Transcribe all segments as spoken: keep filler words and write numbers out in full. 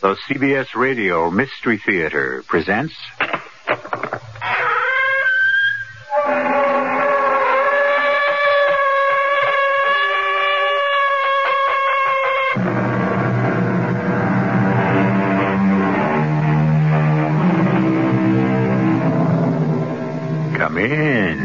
The C B S Radio Mystery Theater presents... Come in.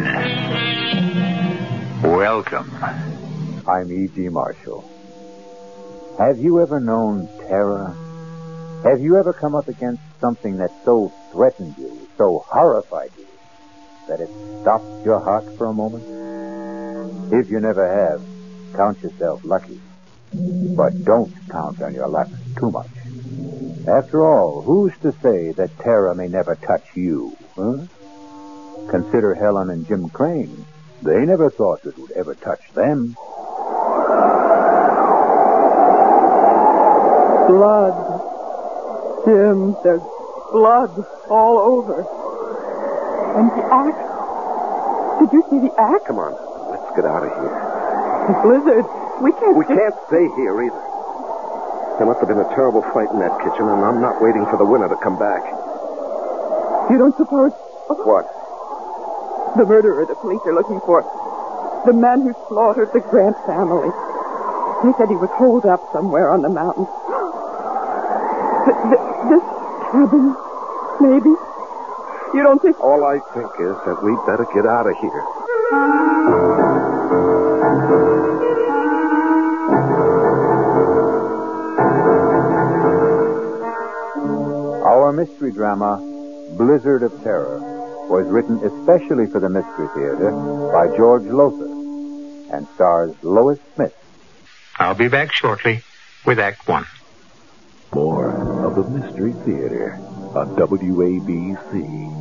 Welcome. I'm E G. Marshall. Have you ever known terror? Have you ever come up against something that so threatened you, so horrified you, that it stopped your heart for a moment? If you never have, count yourself lucky. But don't count on your luck too much. After all, who's to say that terror may never touch you, huh? Consider Helen and Jim Crane. They never thought it would ever touch them. Blood. Jim, there's blood all over. And the axe. Did you see the axe? Come on, let's get out of here. The blizzard. We can't... We stay... can't stay here either. There must have been a terrible fight in that kitchen, and I'm not waiting for the winner to come back. You don't suppose... What? The murderer the police are looking for. The man who slaughtered the Grant family. They said he was holed up somewhere on the mountain. Th- th- this cabin, maybe? You don't think... All I think is that we'd better get out of here. Our mystery drama, Blizzard of Terror, was written especially for the Mystery Theater by George Lothar and stars Lois Smith. I'll be back shortly with Act One. More of the Mystery Theater on W A B C.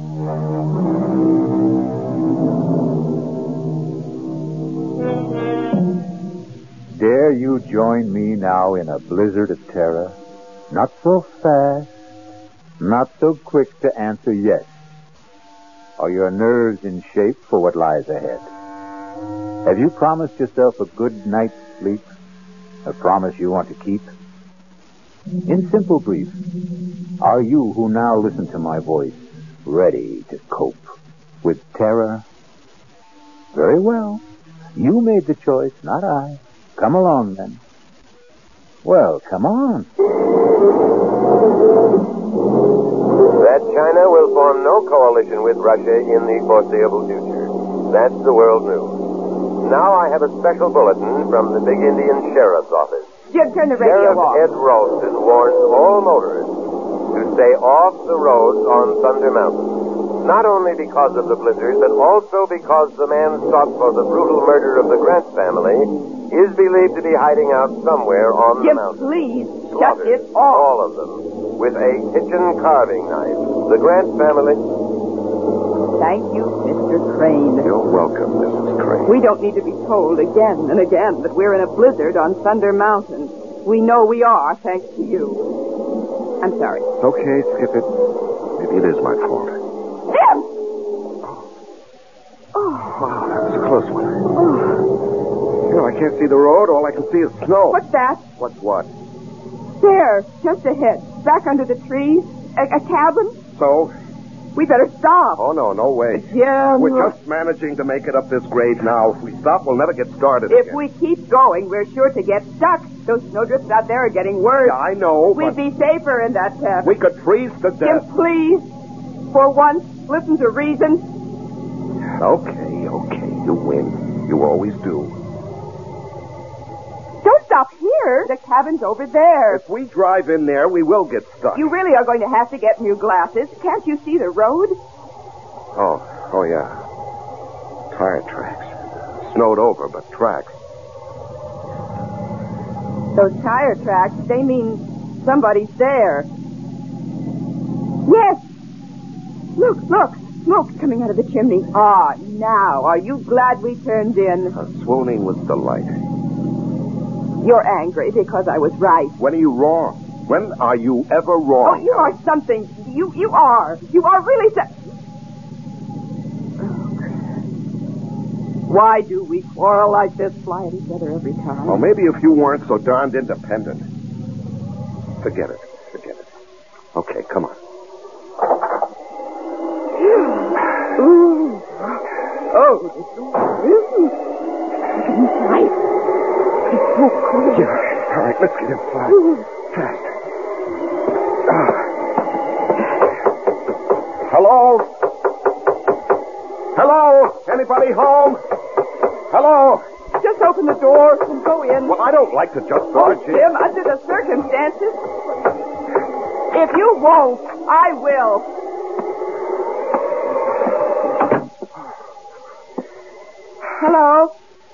Dare you join me now in a blizzard of terror? Not so fast, not so quick to answer yes. Are your nerves in shape for what lies ahead? Have you promised yourself a good night's sleep? A promise you want to keep? In simple brief, are you who now listen to my voice ready to cope with terror? Very well. You made the choice, not I. Come along, then. Well, come on. That China will form no coalition with Russia in the foreseeable future. That's the world news. Now I have a special bulletin from the big Indian Sheriff's office. Jim, turn the radio Sheriff off. Ed Ralston warns all motorists to stay off the roads on Thunder Mountain. Not only because of the blizzard, but also because the man sought for the brutal murder of the Grant family is believed to be hiding out somewhere on Jim, the mountain. please, shut Slaughtered, it off. all of them, with a kitchen carving knife. The Grant family... Thank you, Mister Crane. You're welcome, Missus Crane. We don't need to be told again and again that we're in a blizzard on Thunder Mountain. We know we are, thanks to you. I'm sorry. Okay, skip it. Maybe it is my fault. Jim! Oh, wow, that was a close one. You know, I can't see the road. All I can see is snow. What's that? What's what? There, just ahead, back under the trees. A, a cabin? So? We better stop. Oh, no, no way. Jim. We're just managing to make it up this grade now. If we stop, we'll never get started If again. we keep going, we're sure to get stuck. Those snowdrifts out there are getting worse. Yeah, I know, We'd but be safer in that cabin. we could freeze to Jim, death. please, for once, listen to reason. Okay, okay, you win. You always do. Don't stop here. The cabin's over there. If we drive in there, we will get stuck. You really are going to have to get new glasses. Can't you see the road? Oh, oh, yeah. Tire tracks. Snowed over, but tracks. Those tire tracks, they mean somebody's there. Yes. Look, look. Smoke coming out of the chimney. Ah, now, are you glad we turned in? Uh, swooning with delight. You're angry because I was right. When are you wrong? When are you ever wrong? Oh, you are something. You you are. You are really so... Why do we quarrel like this, fly at each other every time? Well, maybe if you weren't so darned independent. Forget it. Forget it. Okay, come on. Ooh. Oh, it's wind. It's nice. It's so cool. Yeah. All right, let's get inside. Ooh. Fast. Ah. Hello? Hello? Anybody home? Hello? Just open the door and go in. Well, I don't like to just Oh, barge in. Jim, under the circumstances. If you won't, I will. Hello?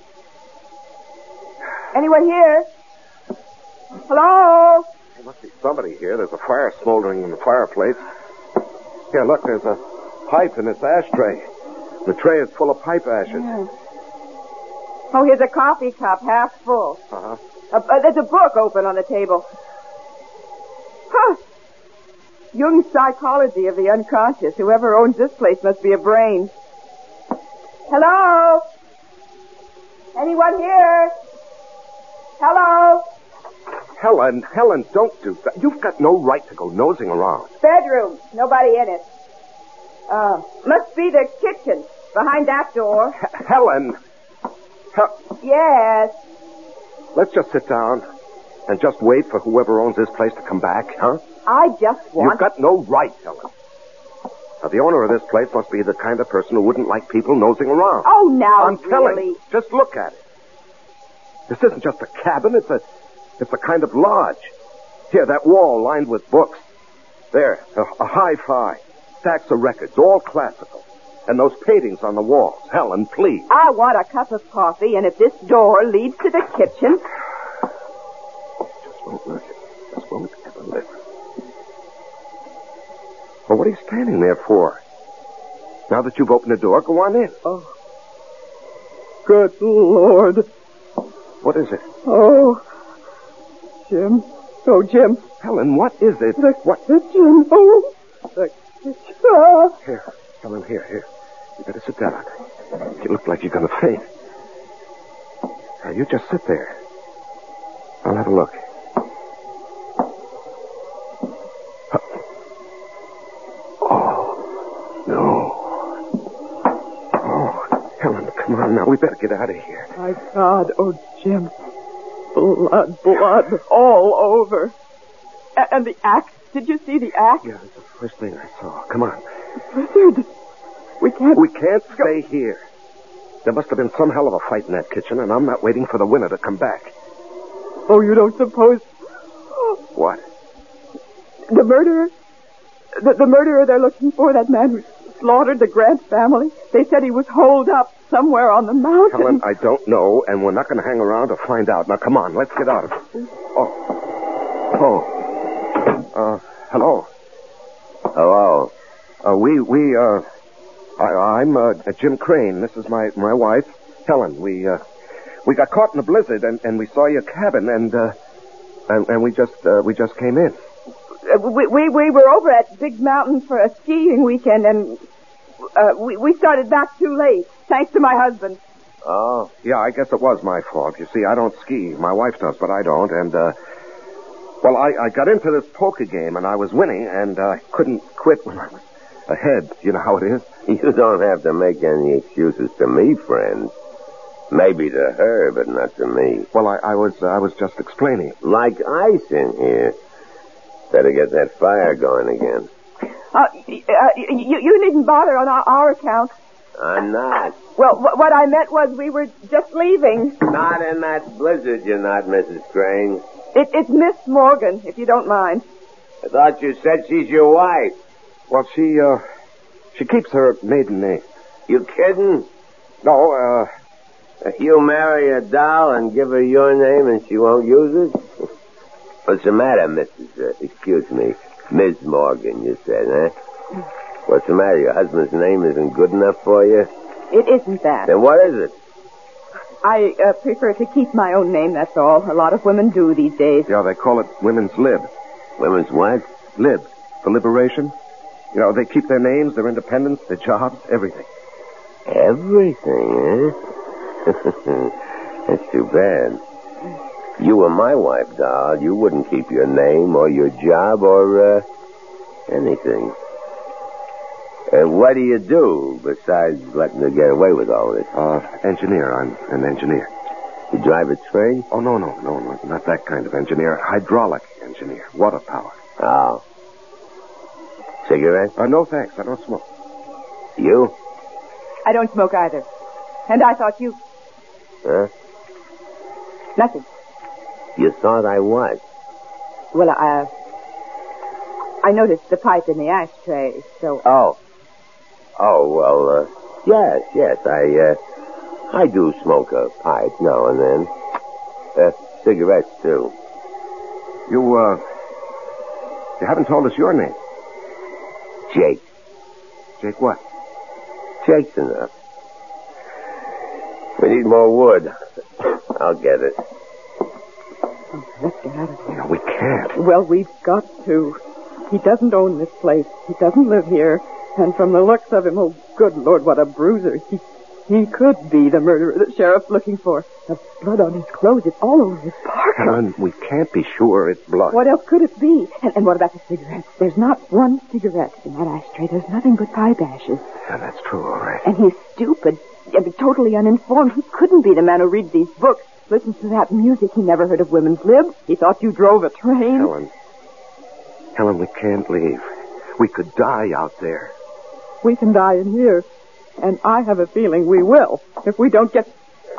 Anyone here? Hello? There must be somebody here. There's a fire smoldering in the fireplace. Here, look, there's a pipe in this ashtray. The tray is full of pipe ashes. Yeah. Oh, here's a coffee cup, half full. Uh-huh. Uh, uh, there's a book open on the table. Huh. Jung's Psychology of the Unconscious. Whoever owns this place must be a brain. Hello? Anyone here? Hello? Helen, Helen, don't do that. You've got no right to go nosing around. Bedroom. Nobody in it. Uh, must be the kitchen. Behind that door. H- Helen! Hel- Yes. Let's just sit down and just wait for whoever owns this place to come back, huh? I just want... You've got no right, Helen. Now, the owner of this place must be the kind of person who wouldn't like people nosing around. Oh, now, I'm telling really? you. Just look at it. This isn't just a cabin. It's a, it's a kind of lodge. Here, that wall lined with books. There, a, a hi-fi. Stacks of records, all classical. And those paintings on the walls. Helen, please. I want a cup of coffee, and if this door leads to the kitchen... Just won't listen. Just won't ever listen. Well, what are you standing there for? Now that you've opened the door, go on in. Oh. Good Lord. What is it? Oh. Jim. Oh, Jim. Helen, what is it? The What? kitchen. Oh, the kitchen. Ah. Here, Helen, here, here. You better sit down. You look like you're going to faint. Now, you just sit there. I'll have a look. Oh, no. Oh, Helen, come on now. We better get out of here. My God. Oh, Jim. Blood, blood all over. A- and the axe. Did you see the axe? Yeah, that's the first thing I saw. Come on. Blizzard. We can't... We can't stay here. There must have been some hell of a fight in that kitchen, and I'm not waiting for the winner to come back. Oh, you don't suppose... What? The murderer? The, the murderer they're looking for, that man who slaughtered the Grant family? They said he was holed up somewhere on the mountain. Helen, I don't know, and we're not going to hang around to find out. Now, come on, let's get out of it. Oh. Oh. Uh, hello. Hello. Uh, we, we, uh, I, I'm, uh, Jim Crane. This is my, my wife, Helen. We, uh, we got caught in a blizzard, and, and we saw your cabin, and, uh, and, and we just, uh, we just came in. Uh, we, we we were over at Big Mountain for a skiing weekend, and uh, we, we started back too late, thanks to my husband. Oh. Yeah, I guess it was my fault. You see, I don't ski. My wife does, but I don't, and, uh, well, I, I got into this poker game, and I was winning, and I uh, couldn't quit when I was ahead. You know how it is? You don't have to make any excuses to me, friend. Maybe to her, but not to me. Well, I, I was uh, I was just explaining. Like ice in here. Better get that fire going again. Uh, y- uh, you, you needn't bother on our, our account. I'm not. Well, wh- what I meant was we were just leaving. Not in that blizzard, you're not, Missus Crane. It, it's Miss Morgan, if you don't mind. I thought you said she's your wife. Well, she uh she keeps her maiden name. You kidding? No, uh, You marry a doll and give her your name and she won't use it? What's the matter, Missus Uh, excuse me, Miss Morgan, you said, eh? What's the matter? Your husband's name isn't good enough for you? It isn't that. Then what is it? I uh, prefer to keep my own name, that's all. A lot of women do these days. yeah, they call it women's lib. Women's what? Lib. For liberation. You know, they keep their names, their independence, their jobs, everything. Everything, eh? That's too bad. You were my wife, doll. You wouldn't keep your name or your job or, uh, Anything. Uh, what do you do besides letting her get away with all this? Uh, engineer. I'm an engineer. You drive a train? Oh, no, no, no, no, not that kind of engineer. Hydraulic engineer. Water power. Oh. Cigarette? Uh, no, thanks. I don't smoke. You? I don't smoke either. And I thought you... Huh? Nothing. You thought I was? Well, I... I noticed the pipe in the ashtray, so... Oh. Oh, well, uh, yes, yes, I, uh, I do smoke a pipe now and then. Uh, cigarettes, too. You, uh, you haven't told us your name. Jake. Jake what? Jake's enough. We need more wood. I'll get it. Oh, let's get out of here. No, we can't. Well, we've got to. He doesn't own this place. He doesn't live here. And from the looks of him, oh, good Lord, what a bruiser. He he could be the murderer the sheriff's looking for. The blood on his clothes, it's all over his parka. Helen, we can't be sure it's blood. What else could it be? And, and what about the cigarettes? There's not one cigarette in that ashtray. There's nothing but pipe ashes. Yeah, that's true, all right. And he's stupid. I mean, totally uninformed. He couldn't be the man who reads these books, listens to that music. He never heard of women's lib. He thought you drove a train. Helen. Helen, we can't leave. We could die out there. We can die in here. And I have a feeling we will, if we don't get...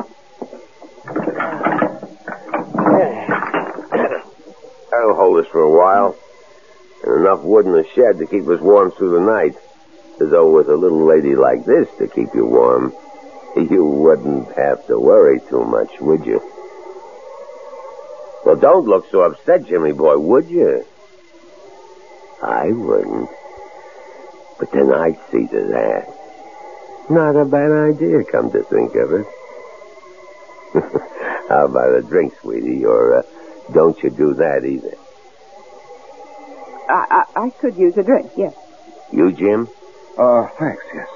That'll hold us for a while. And enough wood in the shed to keep us warm through the night. As though with a little lady like this to keep you warm, you wouldn't have to worry too much, would you? Well, don't look so upset, Jimmy boy, would you? I wouldn't. But then I'd see to that. Not a bad idea, come to think of it. How about a drink, sweetie? Or uh, don't you do that either? I, I, I could use a drink, yes. You, Jim? Uh, thanks, yes.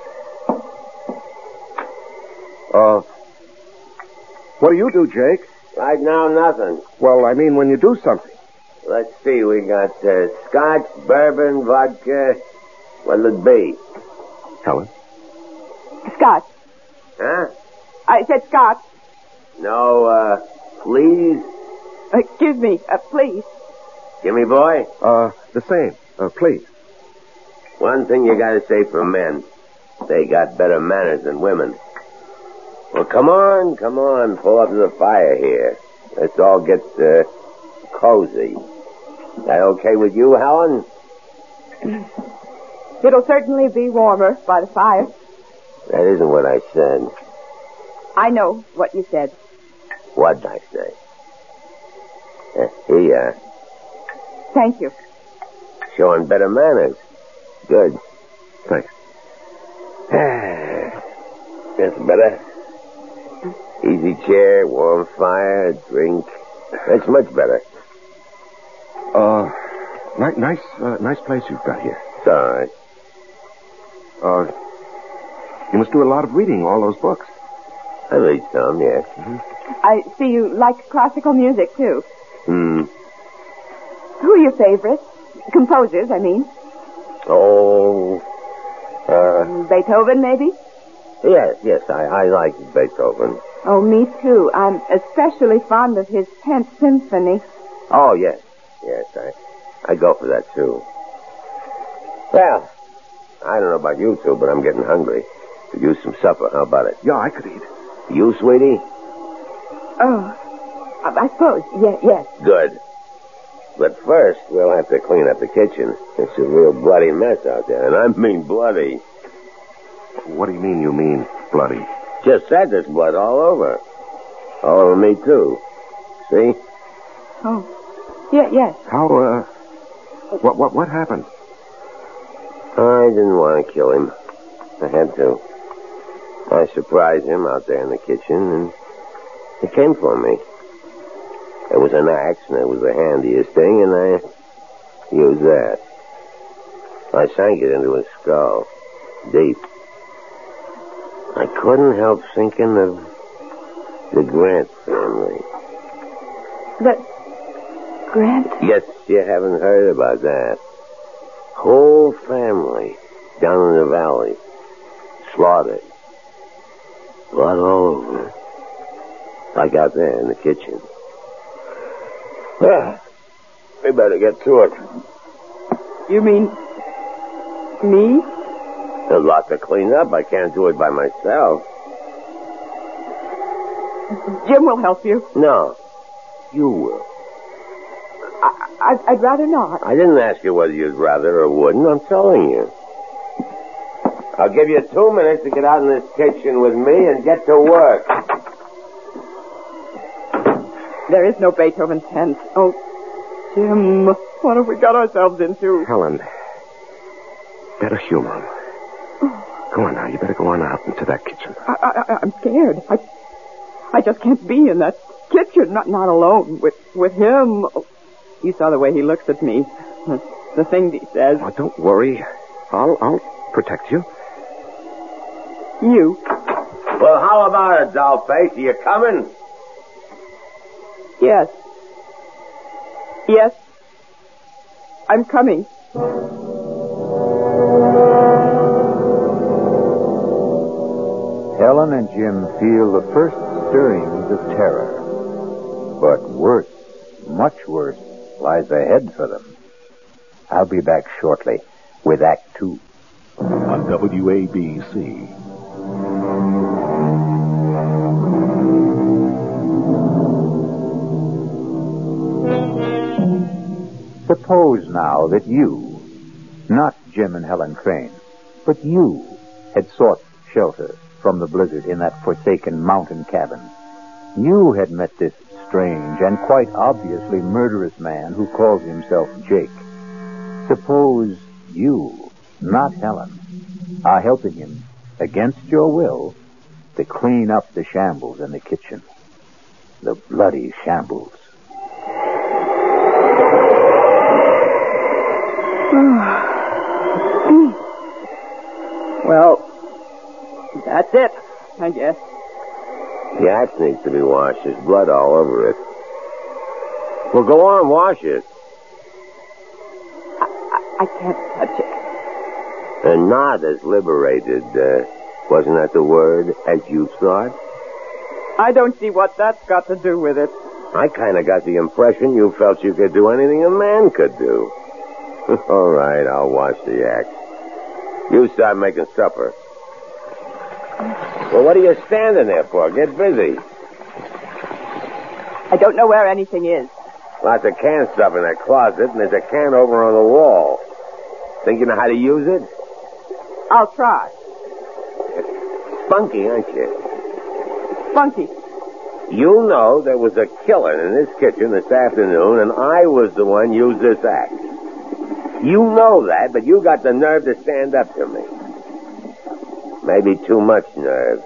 Uh, what do you do, Jake? Right now, nothing. Well, I mean when you do something. Let's see, we got uh, scotch, bourbon, vodka. What'll it be? Helen? Scotch. Huh? I said scotch. No, uh, please? Excuse me, uh, please. Jimmy boy? Uh, the same. Uh, please. One thing you gotta say for men. They got better manners than women. Well, come on, come on, pull up to the fire here. Let's all get, uh, cozy. That okay with you, Helen? It'll certainly be warmer by the fire. That isn't what I said. I know what you said. What'd I say? Uh, here you are. Thank you. Showing better manners. Good. Thanks. That's better. Easy chair, warm fire, drink. That's much better. Uh, ni- nice, uh, nice place you've got here. It's all right. Uh, you must do a lot of reading, all those books. I read some, yes. Mm-hmm. I see you like classical music, too. Hmm. Who are your favorites? Composers, I mean. Oh, uh... Beethoven, maybe? Yes, yes, I, I like Beethoven. Oh, me too. I'm especially fond of his tenth symphony. Oh, yes. Yes, I, I go for that, too. Well, I don't know about you two, but I'm getting hungry. Could use some supper. How about it? Yeah, I could eat. You, sweetie? Oh, I, I suppose. Yes, yes. Good. But first, we'll have to clean up the kitchen. It's a real bloody mess out there, and I mean bloody. What do you mean you mean bloody? Just said there's blood all over. All over me, too. See? Oh, yeah, yes. How, uh... What, what, what happened? I didn't want to kill him. I had to. I surprised him out there in the kitchen, and he came for me. It was an axe, and it was the handiest thing, and I used that. I sank it into his skull, deep. I couldn't help thinking of the Grant family. The Grant? Yes, you haven't heard about that. Whole family down in the valley. Slaughtered. Blood all over. Like out there in the kitchen. Ah, we better get to it. You mean me? There's a lot to clean up. I can't do it by myself. Jim will help you. No. You will. I, I, I'd rather not. I didn't ask you whether you'd rather or wouldn't. I'm telling you. I'll give you two minutes to get out in this kitchen with me and get to work. There is no Beethoven tent. Oh, Jim, what have we got ourselves into? Helen, better humor him. Go on now. You better go on out into that kitchen. I, I, I'm scared. I, I just can't be in that kitchen, not not alone with with him. Oh, you saw the way he looks at me. The, the things he says. Oh, don't worry. I'll I'll protect you. You? Well, how about it, dollface? Are you coming? Yes. Yes. I'm coming. Helen and Jim feel the first stirrings of terror. But worse, much worse, lies ahead for them. I'll be back shortly with Act Two. On W A B C. Suppose now that you, not Jim and Helen Crane, but you had sought shelter from the blizzard in that forsaken mountain cabin. You had met this strange and quite obviously murderous man who calls himself Jake. Suppose you, not Helen, are helping him, against your will, to clean up the shambles in the kitchen. The bloody shambles. Well, that's it, I guess. The axe needs to be washed. There's blood all over it. Well, go on, wash it. I, I, I can't touch it. And not as liberated, uh, wasn't that the word, as you thought? I don't see what that's got to do with it. I kind of got the impression you felt you could do anything a man could do. All right, I'll wash the axe. You start making supper. Well, what are you standing there for? Get busy. I don't know where anything is. Lots of canned stuff in that closet, and there's a can over on the wall. Think you know how to use it? I'll try. Spunky, aren't you? Spunky. You know there was a killer in this kitchen this afternoon, and I was the one who used this axe. You know that, but you got the nerve to stand up to me. Maybe too much nerve.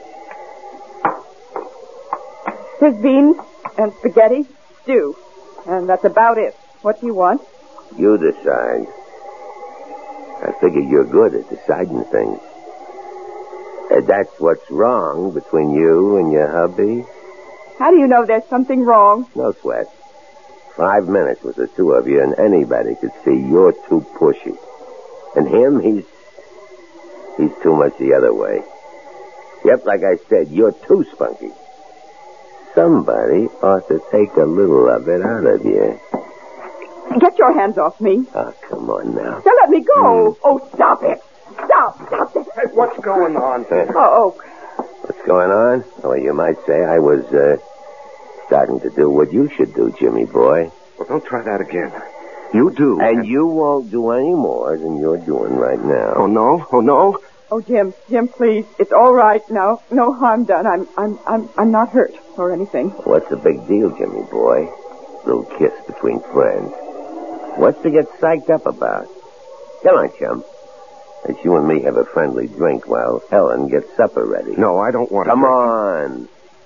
There's beans and spaghetti, stew, and that's about it. What do you want? You decide. I figure you're good at deciding things. And that's what's wrong between you and your hubby? How do you know there's something wrong? No sweat. Five minutes with the two of you, and anybody could see you're too pushy. And him, he's... he's too much the other way. Yep, like I said, you're too spunky. Somebody ought to take a little of it out of you. Get your hands off me. Oh, come on now. Now let me go. Mm. Oh, stop it. Stop. Stop it. Hey, what's going on here? Oh, oh. What's going on? Well, you might say I was, uh... starting to do what you should do, Jimmy boy. Well, don't try that again. You do. And, and you won't do any more than you're doing right now. Oh, no? Oh, no? Oh, Jim, Jim, please. It's all right now. No harm done. I'm, I'm, I'm, I'm not hurt or anything. What's the big deal, Jimmy boy? Little kiss between friends. What's to get psyched up about? Come on, chum. Let's you and me have a friendly drink while Helen gets supper ready. No, I don't want to. Come drink. on.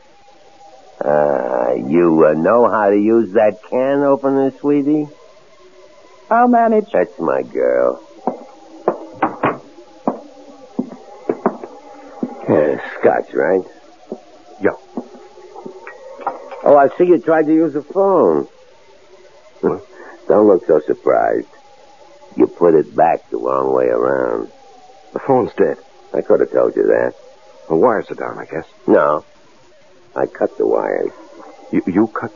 Uh, you uh, know how to use that can opener, sweetie? I'll manage. That's my girl. Yeah, scotch, right? Yeah. Oh, I see you tried to use the phone. Don't look so surprised. You put it back the wrong way around. The phone's dead. I could have told you that. The wires are down, I guess. No. I cut the wires. You, you cut...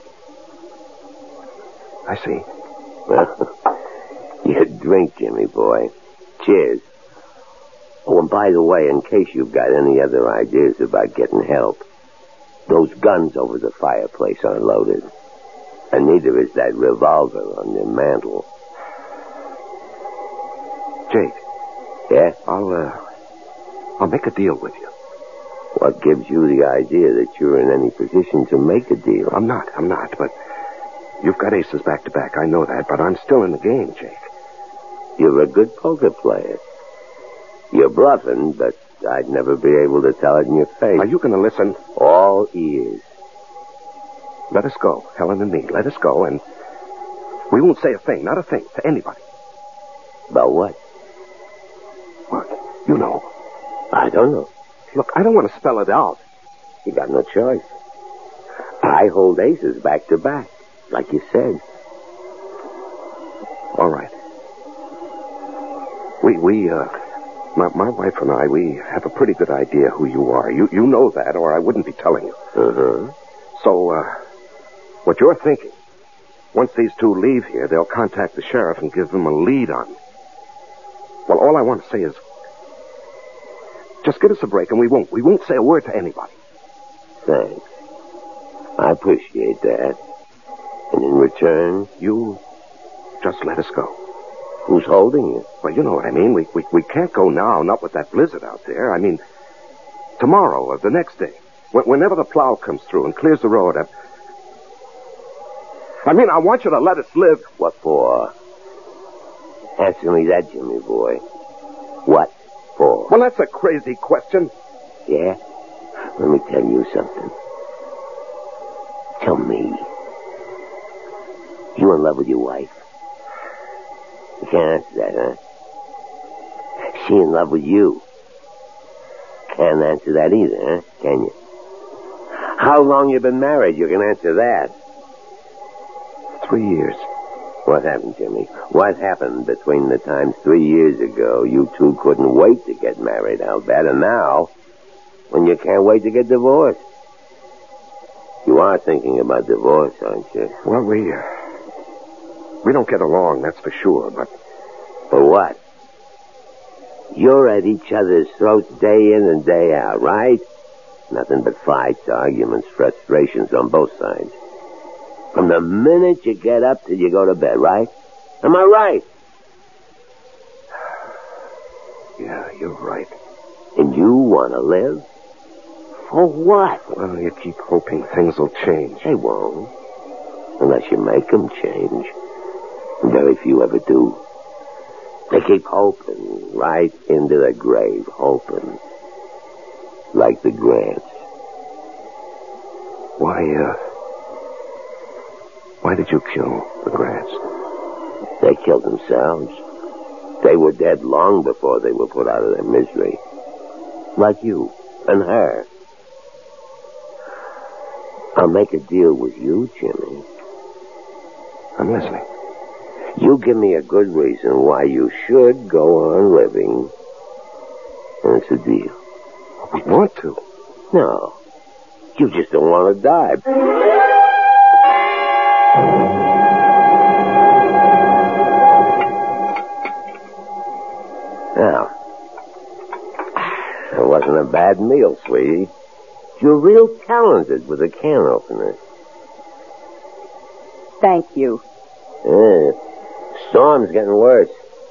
I see. Well, you drink, Jimmy boy. Cheers. Oh, and by the way, in case you've got any other ideas about getting help, those guns over the fireplace aren't loaded. And neither is that revolver on your mantel. Jake. Yeah? I'll, uh... I'll make a deal with you. What gives you the idea that you're in any position to make a deal? I'm not, I'm not, but... You've got aces back-to-back, I know that, but I'm still in the game, Jake. You're a good poker player. You're bluffing, but I'd never be able to tell it in your face. Are you going to listen? All ears. Let us go, Helen and me. Let us go, and we won't say a thing, not a thing, to anybody. About what? What? You know. I don't know. Look, I don't want to spell it out. You got no choice. I hold aces back to back, like you said. All right. We, we, uh, my, my wife and I, we have a pretty good idea who you are. You, you know that, or I wouldn't be telling you. Uh-huh. So, uh, what you're thinking, once these two leave here, they'll contact the sheriff and give them a lead on me. Well, all I want to say is, just give us a break and we won't. We won't say a word to anybody. Thanks. I appreciate that. And in return, you just let us go. Who's holding you? Well, you know what I mean. We, we, we can't go now, not with that blizzard out there. I mean, tomorrow or the next day. Wh- whenever the plow comes through and clears the road. I, I mean, I want you to let us live. What for? Answer me that, Jimmy boy. What for? Well, that's a crazy question. Yeah? Let me tell you something. Tell me. You in love with your wife? You can't answer that, huh? She in love with you? Can't answer that either, huh? Can you? How long you been married? You can answer that. Three years. What happened, Jimmy? What happened between the times three years ago you two couldn't wait to get married, I'll bet, and now, when you can't wait to get divorced? You are thinking about divorce, aren't you? Well, we, uh, we don't get along, that's for sure, but... For what? You're at each other's throats day in and day out, right? Nothing but fights, arguments, frustrations on both sides. From the minute you get up till you go to bed, right? Am I right? Yeah, you're right. And you want to live? For what? Well, you keep hoping things will change. They won't. Unless you make them change. Very few ever do. They keep hoping right into the grave, hoping. Like the Grants. Why, uh... Why did you kill the Grants? They killed themselves. They were dead long before they were put out of their misery. Like you and her. I'll make a deal with you, Jimmy. I'm listening. You give me a good reason why you should go on living. And it's a deal. We want to. No. You just don't want to die. Now, it wasn't a bad meal, sweetie. You're real talented with a can opener. Thank you. Yeah. Storm's getting worse.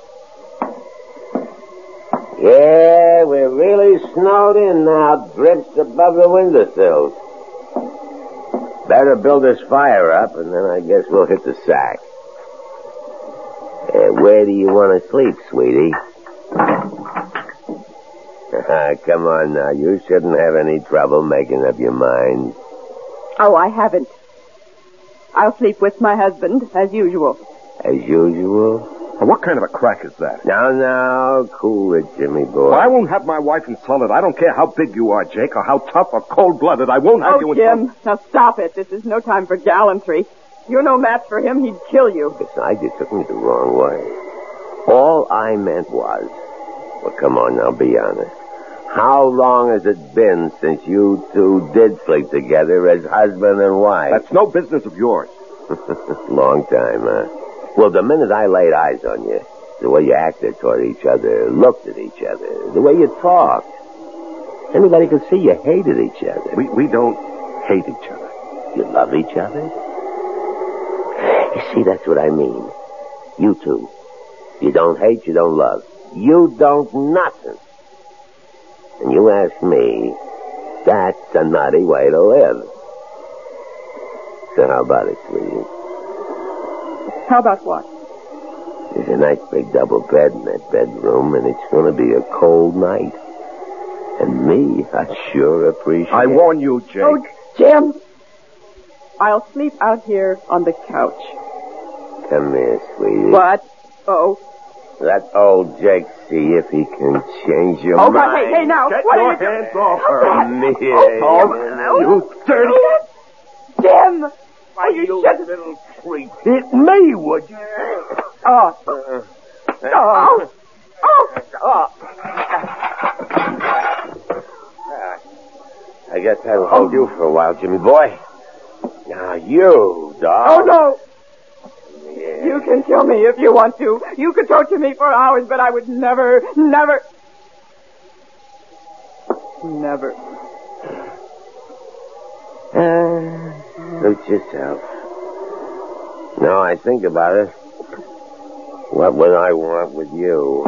Yeah, we're really snowed in now. Drifts above the windowsills. Better build this fire up, and then I guess we'll hit the sack. Uh, where do you want to sleep, sweetie? Come on now. You shouldn't have any trouble making up your mind. Oh, I haven't. I'll sleep with my husband, as usual. As usual? Now, what kind of a crack is that? Now, now, cool it, Jimmy boy. Well, I won't have my wife insulted. I don't care how big you are, Jake, or how tough or cold-blooded. I won't have oh, you Jim, insulted. now stop it. This is no time for gallantry. You're no match for him. He'd kill you. Besides, you took me the wrong way. All I meant was, well, come on now, be honest. How long has it been since you two did sleep together as husband and wife? That's no business of yours. Long time, huh? Well, the minute I laid eyes on you, the way you acted toward each other, looked at each other, the way you talked, anybody could see you hated each other. We we don't hate each other. You love each other? You see, that's what I mean. You two. You don't hate, you don't love. You don't nothing. And you ask me, that's a nutty way to live. So how about it, sweetie? How about what? There's a nice big double bed in that bedroom, and it's going to be a cold night. And me, I sure appreciate it. I warn you, Jake. Oh, Jim! I'll sleep out here on the couch. Come here, sweetie. What? Oh. Let old Jake see if he can change your Oh, mind. God, hey, hey, now. Get what your are you hands doing? off her. Come here. Oh, You dirty... Jim! Oh, you, you shouldn't... little creep. Hit me, would you? Oh. Oh. Oh. Oh. I guess that'll hold you for a while, Jimmy boy. Now you, dog. Oh, no. Yeah. You can kill me if you want to. You could torture me for hours, but I would never, never... Never. Uh, suit yourself. No, I think about it. What would I want with you?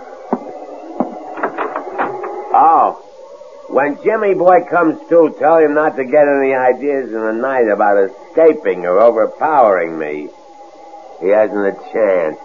Oh, when Jimmy boy comes to, tell him not to get any ideas in the night about escaping or overpowering me. He hasn't a chance.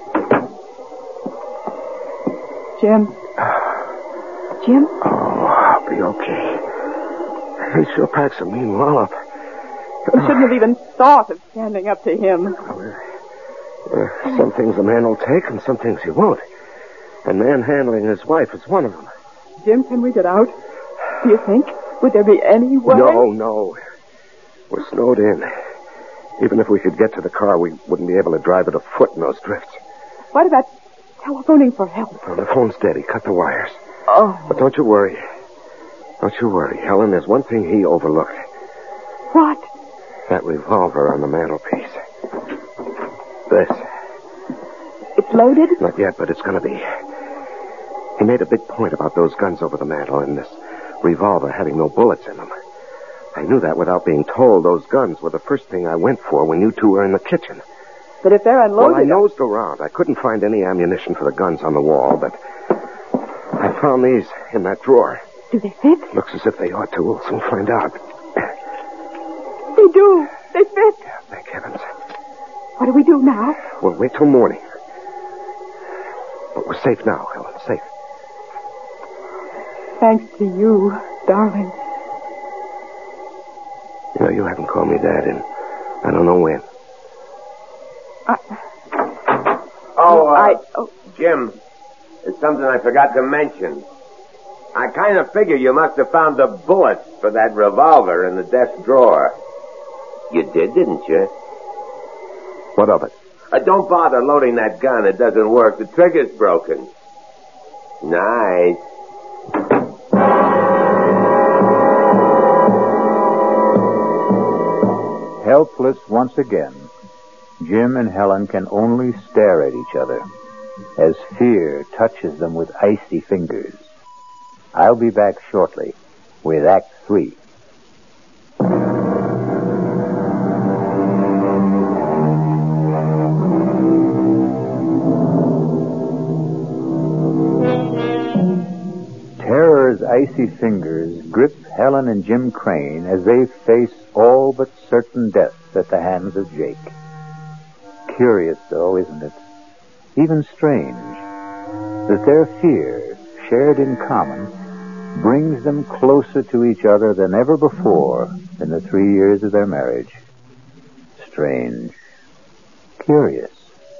Jim? Jim? Oh, I'll be okay. He sure packs a mean wallop. You shouldn't have even thought of standing up to him. Uh, some things a man will take and some things he won't. And manhandling his wife is one of them. Jim, can we get out? Do you think? Would there be any way? No, no. We're snowed in. Even if we could get to the car, we wouldn't be able to drive it afoot in those drifts. What about telephoning for help? Well, the phone's dead. He cut the wires. Oh. But don't you worry. Don't you worry, Helen. There's one thing he overlooked. What? That revolver on the mantelpiece. This. It's loaded? Not yet, but it's going to be. He made a big point about those guns over the mantel and this revolver having no bullets in them. I knew that without being told. Those guns were the first thing I went for when you two were in the kitchen. But if they're unloaded... Well, I nosed around. I couldn't find any ammunition for the guns on the wall, but I found these in that drawer. Do they fit? Looks as if they ought to. We'll soon find out. They do. They fit. Yeah, thank heavens. What do we do now? We'll wait till morning. But we're safe now, Helen. Safe. Thanks to you, darling. You know, you haven't called me Dad in I don't know when. I... Oh, uh, I... Oh. Jim, there's something I forgot to mention. I kind of figure you must have found the bullets for that revolver in the desk drawer. You did, didn't you? What of it? Uh, don't bother loading that gun. It doesn't work. The trigger's broken. Nice. Helpless once again, Jim and Helen can only stare at each other as fear touches them with icy fingers. I'll be back shortly with Act Three. Terror's icy fingers grip Helen and Jim Crane as they face all but certain death at the hands of Jake. Curious, though, isn't it? Even strange that their fear, shared in common, brings them closer to each other than ever before in the three years of their marriage. Strange. Curious.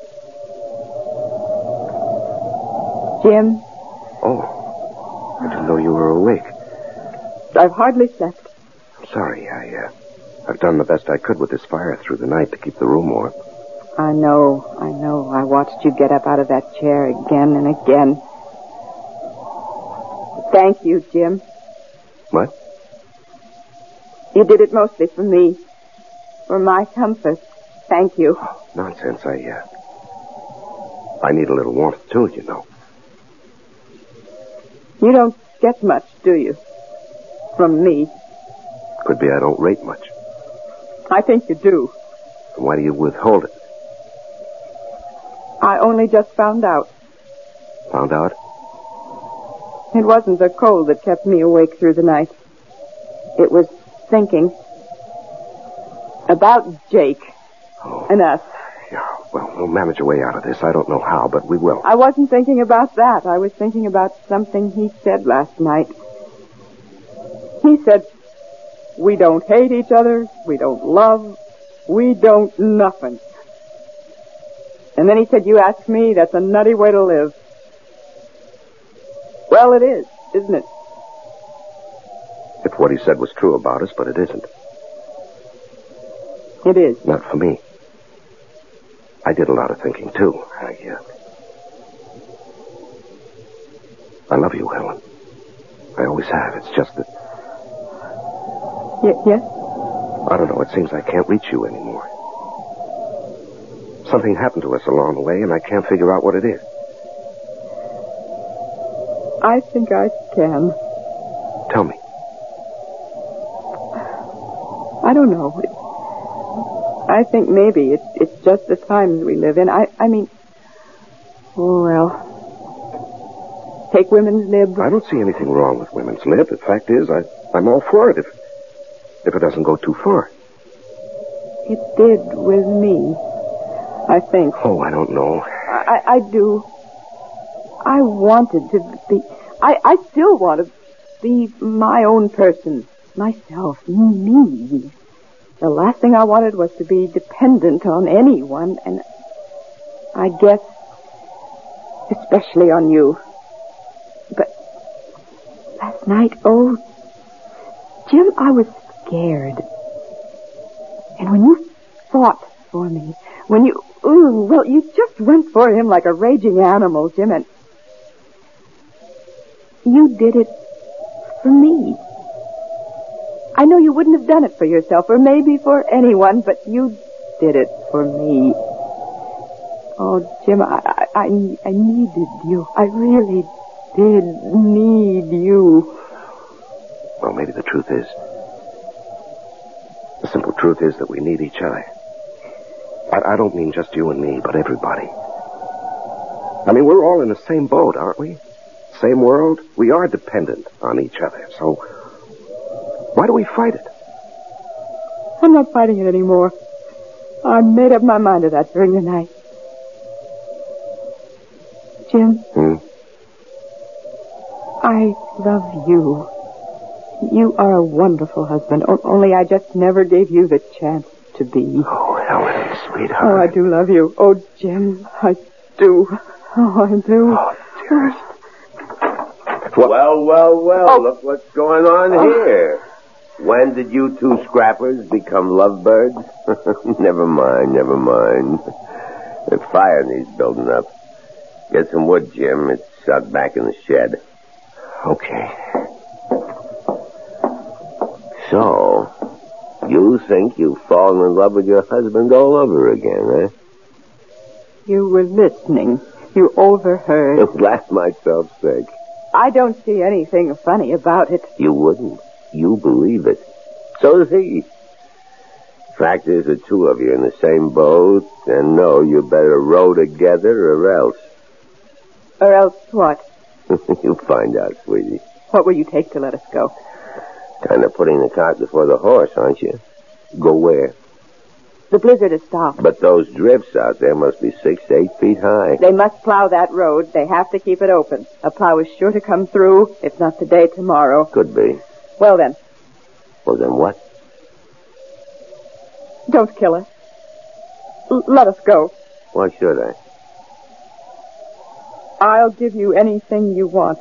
Jim, Oh, I didn't know you were awake. I've hardly slept. I'm sorry. I, uh, I've done the best I could with this fire through the night to keep the room warm. I know, I know. I watched you get up out of that chair again and again. Thank you, Jim. What? You did it mostly for me. For my comfort. Thank you. Oh, nonsense. I, uh... I need a little warmth, too, you know. You don't get much, do you? From me. Could be I don't rate much. I think you do. Then why do you withhold it? I only just found out. Found out? It wasn't the cold that kept me awake through the night. It was thinking about Jake oh. and us. Yeah, well, we'll manage a way out of this. I don't know how, but we will. I wasn't thinking about that. I was thinking about something he said last night. He said, we don't hate each other, we don't love, we don't nothing. And then he said, you ask me, that's a nutty way to live. Well, it is, isn't it? If what he said was true about us, but it isn't. It is. Not for me. I did a lot of thinking, too. I, uh... I love you, Helen. I always have. It's just that... Y- yes? I don't know. It seems I can't reach you anymore. Something happened to us along the way, and I can't figure out what it is. I think I can. Tell me. I don't know. It, I think maybe it, it's just the times we live in. I, I mean, oh, well, take women's lib. I don't see anything wrong with women's lib. The fact is, I, I'm all for it if, if it doesn't go too far. It did with me, I think. Oh, I don't know. I, I, I do. I wanted to be... I, I still want to be my own person. Myself. Me. The last thing I wanted was to be dependent on anyone, and I guess especially on you. But last night, oh, Jim, I was scared. And when you fought for me, when you, ooh, well, you just went for him like a raging animal, Jim, and you did it for me. I know you wouldn't have done it for yourself, or maybe for anyone, but you did it for me. Oh, Jim, I, I, I needed you. I really did need you. Well, maybe the truth is... The simple truth is that we need each other. I, I don't mean just you and me, but everybody. I mean, we're all in the same boat, aren't we? Same world. We are dependent on each other, so why do we fight it? I'm not fighting it anymore. I made up my mind to that during the night. Jim? Hmm? I love you. You are a wonderful husband, o- only I just never gave you the chance to be. Oh, Helen, sweetheart. Oh, I do love you. Oh, Jim, I do. Oh, I do. Oh, dearest. Well, well, well, Oh. look what's going on here. When did you two scrappers become lovebirds? Never mind, never mind. The fire needs building up. Get some wood, Jim. It's out back in the shed. Okay. So, you think you've fallen in love with your husband all over again, eh? You were listening. You overheard. Laugh myself sick. I don't see anything funny about it. You wouldn't. You believe it. So does he. Fact is, the two of you in the same boat, and no, you better row together or else. Or else what? You'll find out, sweetie. What will you take to let us go? Kind of putting the cart before the horse, aren't you? Go where? The blizzard has stopped. But those drifts out there must be six, eight feet high. They must plow that road. They have to keep it open. A plow is sure to come through, if not today, tomorrow. Could be. Well, then, Well, then what? don't kill us. L- let us go. Why should I? I'll give you anything you want.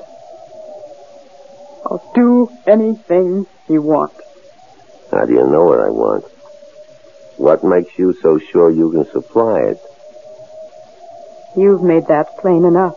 I'll do anything you want. How do you know what I want? What makes you so sure you can supply it? You've made that plain enough.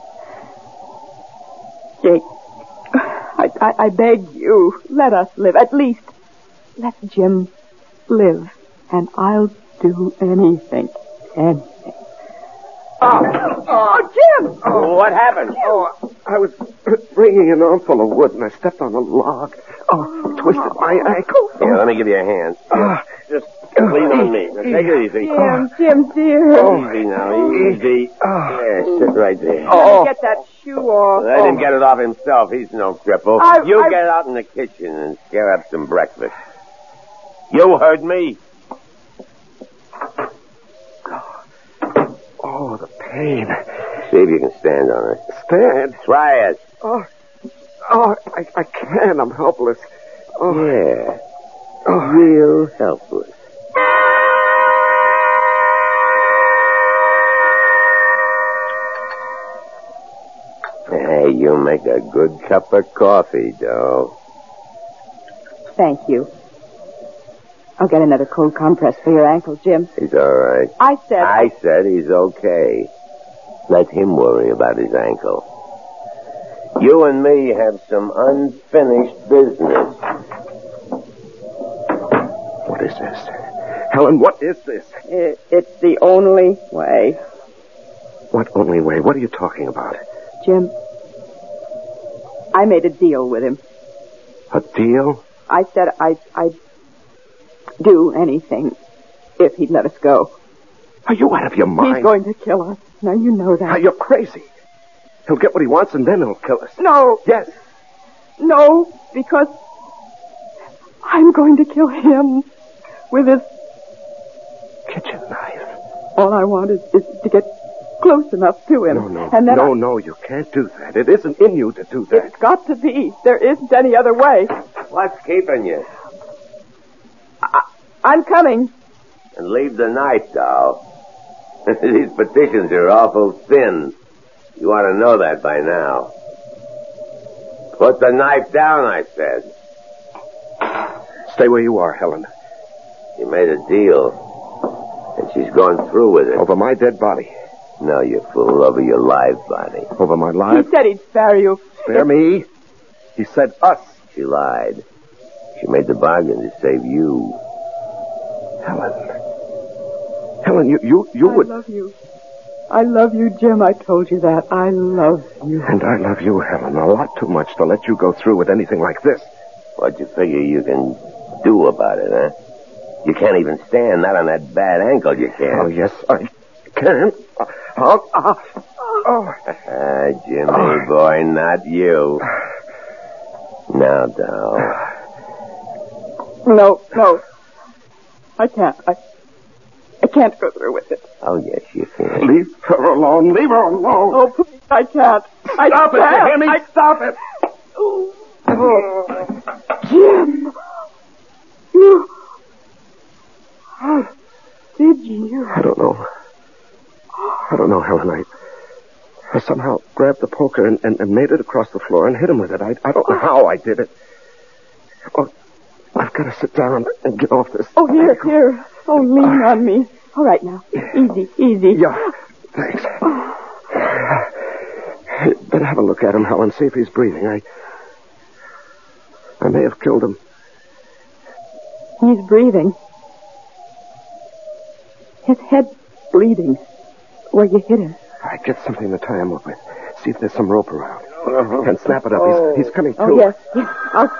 Jake, I, I, I beg you, let us live. At least, let Jim live. And I'll do anything. Anything. Oh, Oh, Jim! Oh, what happened? oh, I was bringing an armful of wood and I stepped on a log. Oh, twisted my ankle. Here, let me give you a hand. Ah. Just lean on me. Now, take it easy. Jim, Jim, dear. Oh, easy now, easy. Oh. Yeah, sit right there. Oh. Get that shoe off. Let him get it off himself. He's no cripple. I- you I- get out in the kitchen and scare up some breakfast. You heard me. Oh, the pain. See if you can stand on it. Stand? Try it. Oh, oh, I, I can't. I'm helpless. Oh, Yeah. oh. Real helpless. Hey, you make a good cup of coffee, Doe. Thank you. I'll get another cold compress for your ankle, Jim. He's all right. I said... I said he's okay. Let him worry about his ankle. You and me have some unfinished business. What is this? Helen, what is this? It, it's the only way. What only way? What are you talking about? Jim, I made a deal with him. A deal? I said I, I'd do anything if he'd let us go. Are you out of your mind? He's going to kill us. Now, you know that. Ah, you're crazy. He'll get what he wants and then he'll kill us. No. Yes. No, because I'm going to kill him with this. Kitchen knife. All I want is, is to get close enough to him. No, no. And then no, I, no, you can't do that. It isn't in you to do that. It's got to be. There isn't any other way. What's keeping you? I, I'm coming. And leave the knife, Dow. These petitions are awful thin. You ought to know that by now. Put the knife down, I said. Stay where you are, Helen. You made a deal, and she's gone through with it. Over my dead body. No, you fool, over your live body. Over my life. He said he'd spare you. Spare me? He said us. She lied. She made the bargain to save you. Helen. Helen, you, you, you I would... love you. I love you, Jim. I told you that. I love you. And I love you, Helen, a lot too much to let you go through with anything like this. What you figure you can do about it, huh? You can't even stand, not on that bad ankle you can't. Oh, yes, I can. Uh, oh, uh, oh. Ah, Jimmy, boy, not you. Now, Dow. No, no. I can't. I, I can't go through with it. Oh, yes, you can. Leave her alone. Leave her alone. Oh, please, I can't. I Stop it, can't. you hear me? I... Stop it. Oh. Jim. You... How did you? I don't know. I don't know, Helen. I, I somehow grabbed the poker and, and, and made it across the floor and hit him with it. I, I don't know how I did it. Oh, I've got to sit down and get off this. Oh, here, here. Oh, lean on me. All right, now. Easy, easy. Yeah, thanks. Better have a look at him, Helen, see if he's breathing. I, I may have killed him. He's breathing. His head's bleeding where you hit him. I get something to tie him up with. See if there's some rope around. And snap it up. He's, he's coming to. Oh, yes. yes. I'll...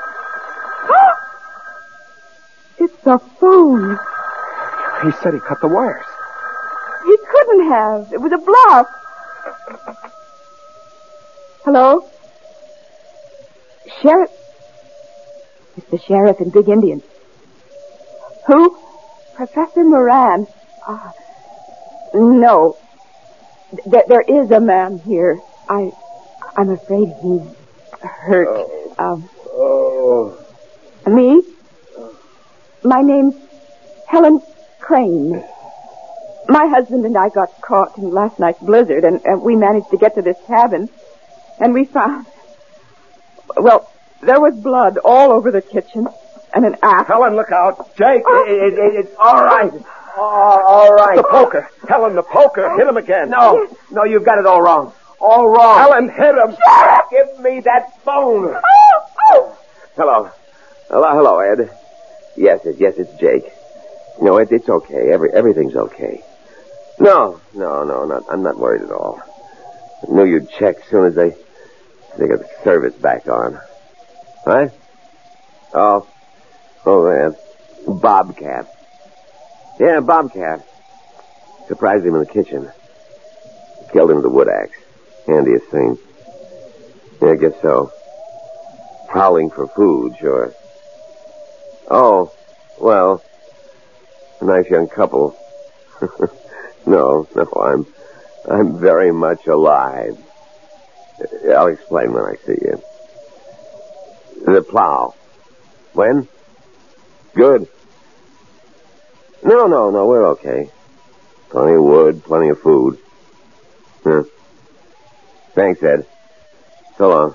It's the phone. He said he cut the wires. He couldn't have. It was a bluff. Hello? Sheriff? It's the sheriff in Big Indian. Who? Professor Moran. Ah, no. There, there is a man here. I, I'm afraid he's hurt. Oh. Um, Oh. Me? My name's Helen Crane. My husband and I got caught in last night's blizzard, and, and we managed to get to this cabin, and we found... Well, there was blood all over the kitchen, and an axe. Helen, look out. Jake, Oh. it, it, it, it's all right. Oh, all right. The poker. Helen, the poker. Hit him again. No, no, you've got it all wrong. All wrong. Helen, hit him. Give me that phone. Hello. Hello, hello, Ed. Yes, it, yes, it's Jake. No, it, it's okay. Every, everything's okay. No, no, no, not, I'm not worried at all. I knew you'd check as soon as they, they got the service back on. What? Oh, oh, man. Bobcat. Yeah, Bobcat. Surprised him in the kitchen. Killed him with a wood axe. Handiest thing. Yeah, I guess so. Prowling for food, sure. Oh, well, a nice young couple. no, no, I'm, I'm very much alive. I'll explain when I see you. The plow. When? Good. No, no, no, we're okay. Plenty of wood, plenty of food. Huh. Thanks, Ed. So long.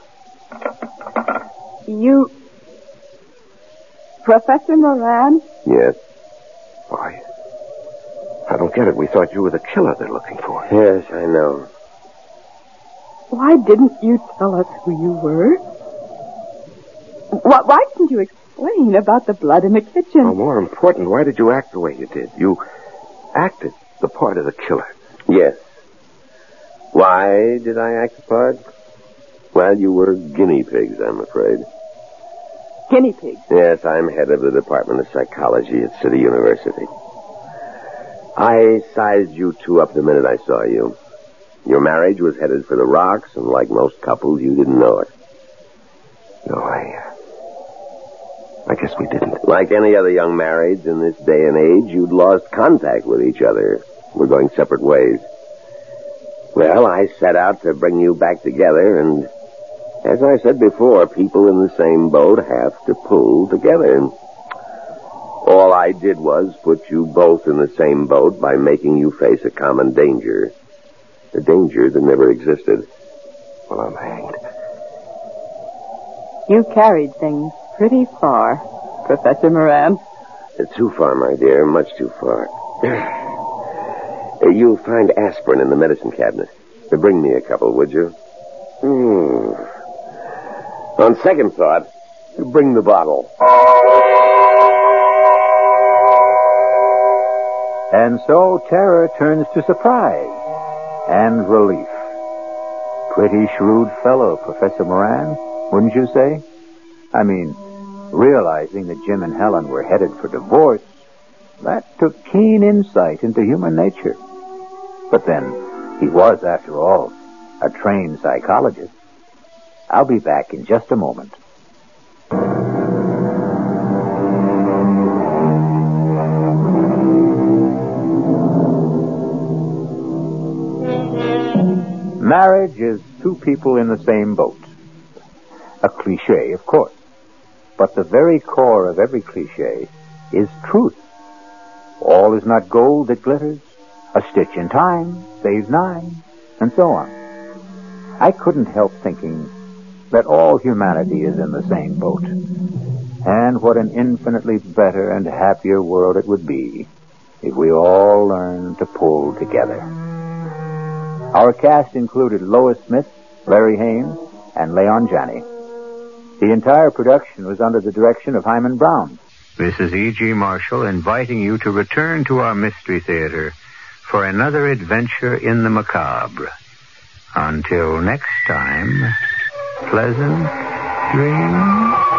You... Professor Moran? Yes. Why? I don't get it. We thought you were the killer they're looking for. Yes, I know. Why didn't you tell us who you were? Why, why didn't you explain about the blood in the kitchen? Well, more important, why did you act the way you did? You acted the part of the killer. Yes. Why did I act the part? Well, you were guinea pigs, I'm afraid. Guinea pigs? Yes, I'm head of the Department of Psychology at City University. I sized you two up the minute I saw you. Your marriage was headed for the rocks, and like most couples, you didn't know it. No, I... I guess we didn't. Like any other young marrieds in this day and age, you'd lost contact with each other. We're going separate ways. Well, I set out to bring you back together, and as I said before, people in the same boat have to pull together. All I did was put you both in the same boat by making you face a common danger. A danger that never existed. Well, I'm hanged. You carried things pretty far, Professor Moran. Too far, my dear, much too far. You'll find aspirin in the medicine cabinet. Bring me a couple, would you? Hmm. On second thought, bring the bottle. And so terror turns to surprise and relief. Pretty shrewd fellow, Professor Moran, wouldn't you say? I mean, realizing that Jim and Helen were headed for divorce, that took keen insight into human nature. But then, he was, after all, a trained psychologist. I'll be back in just a moment. Marriage is two people in the same boat. A cliche, of course. But the very core of every cliche is truth. All is not gold that glitters. A stitch in time saves nine, and so on. I couldn't help thinking that all humanity is in the same boat. And what an infinitely better and happier world it would be if we all learned to pull together. Our cast included Lois Smith, Larry Haines, and Leon Janney. The entire production was under the direction of Hyman Brown. This is E G. Marshall inviting you to return to our Mystery Theater for another adventure in the macabre. Until next time, pleasant dreams.